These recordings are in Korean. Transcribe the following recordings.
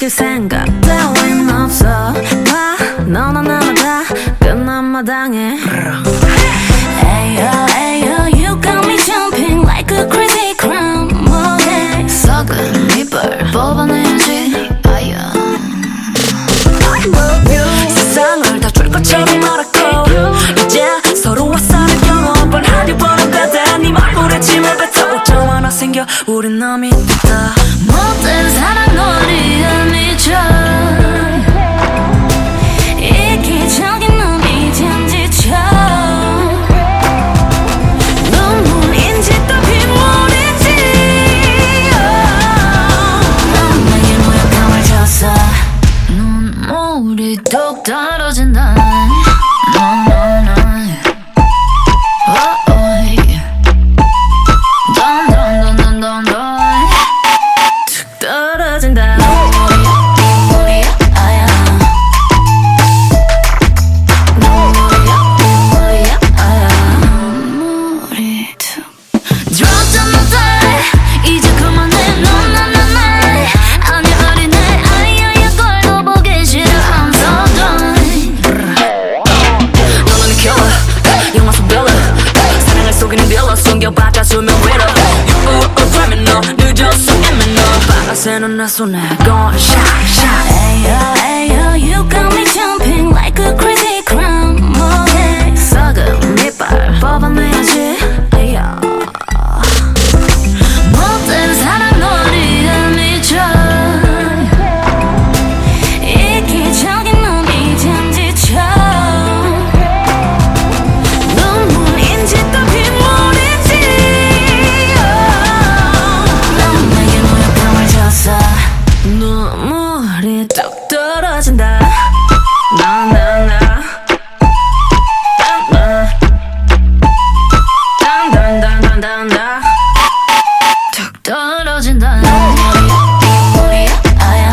지킬 생각 따윈 없어. 봐 너나 나나 다 끝난 마당에 Ayo ayo you got me jumping like a crazy crown. 뭐해 썩은 이빨 뽑아내야지. 아야 세상을 다 줄 것처럼 말았고 이제 서로 화살을 겨눠 뻔하디 뻔한데 네 말불에 침을 뱉어 오점 하나 생겨 우린 남이 됐다. 못된 사랑 놀이에 미쳐 이기적인 놈 이젠 지쳐. 눈물인지 또 빗물인지 넌 내게 모욕감을 줬어. 눈물이 뚝 떨어진다. 새는 내 손에 gone shot shot. Ayo ayo you got me jumping like a crazy crown. 뭐해 썩은 이빨 뽑아내야지. Ayo 못된 사랑 놀이에 미쳐 이기적인 놈 이젠 지쳐. 눈물인지 또 빗물인지 눈물이 뚝 떨어진다. 나나나 단단단단단단 뚝 떨어진다. 눈물이 아야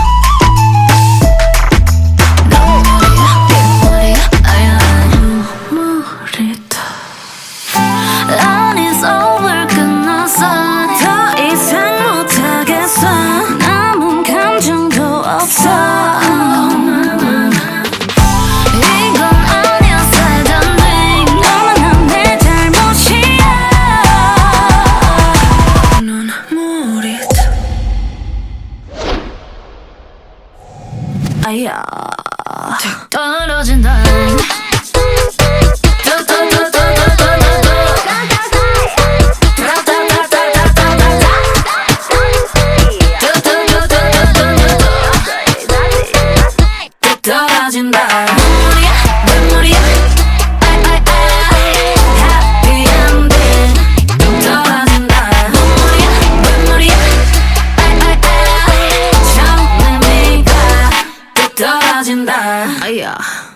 눈물이 아야 눈물이 다 It's over 끝났어. 더 이상 못하겠어. 남은 감정도 없어. 이건 아니었어야 돼. 너만 내 잘못이야. 눈물이 아야 툭 떨어진다. 떨어진다. 눈물이야 happy ending. 떨어진다. 눈물이야 처음 의미가 떨어진다. 아야